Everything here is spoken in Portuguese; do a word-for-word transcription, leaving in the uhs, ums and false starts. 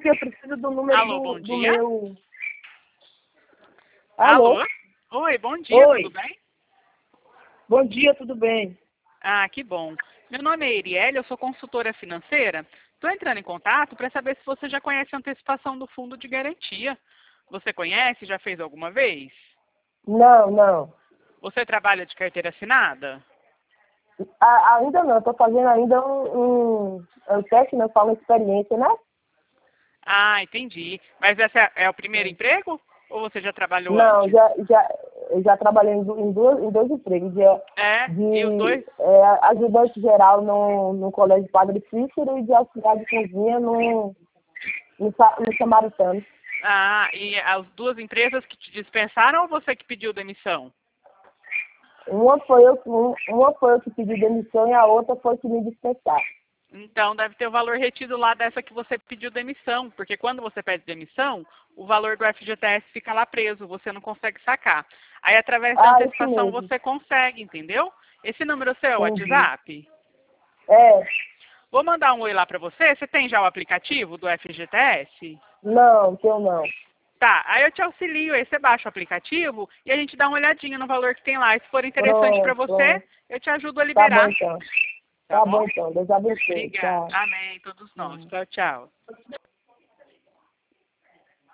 porque eu preciso do número Alô, do, bom do dia. meu... Alô? Alô? Oi, bom dia, Oi. tudo bem? Bom dia, tudo bem? Ah, que bom. Meu nome é Erielle, eu sou consultora financeira. Estou entrando em contato para saber se você já conhece a antecipação do fundo de garantia. Você conhece? Já fez alguma vez? Não, não. Você trabalha de carteira assinada? A- ainda não, estou fazendo ainda um, um, um teste, não falo experiência, né? Ah, entendi. Mas esse é, é o primeiro emprego? Ou você já trabalhou Não, antes? já, já, eu já trabalhei em, du- em, duas, em dois empregos, de, É, e os de dois? é, ajudante geral no, no Colégio Padre Cícero e de auxiliar de cozinha no, no, Sa- no Samaritano. Ah, e as duas empresas que te dispensaram ou você que pediu demissão? Uma foi, eu, um- uma foi eu que pedi demissão e a outra foi que me dispensar. Então, deve ter o valor retido lá dessa que você pediu demissão, porque quando você pede demissão, o valor do F G T S fica lá preso, você não consegue sacar. Aí, através da Ah, isso antecipação, mesmo. você consegue, entendeu? Esse número seu é o Entendi. WhatsApp? É, Vou mandar um oi lá para você. Você tem já o aplicativo do F G T S? não, que eu não. Tá, aí eu te auxilio, aí você baixa o aplicativo e a gente dá uma olhadinha no valor que tem lá. E se for interessante para Pronto, você, pronto. eu te ajudo a Tá bom liberar, então. tá Tá bom bom? então. Deus abençoe. Obrigada. Tchau. Amém, todos nós. Tchau, tchau.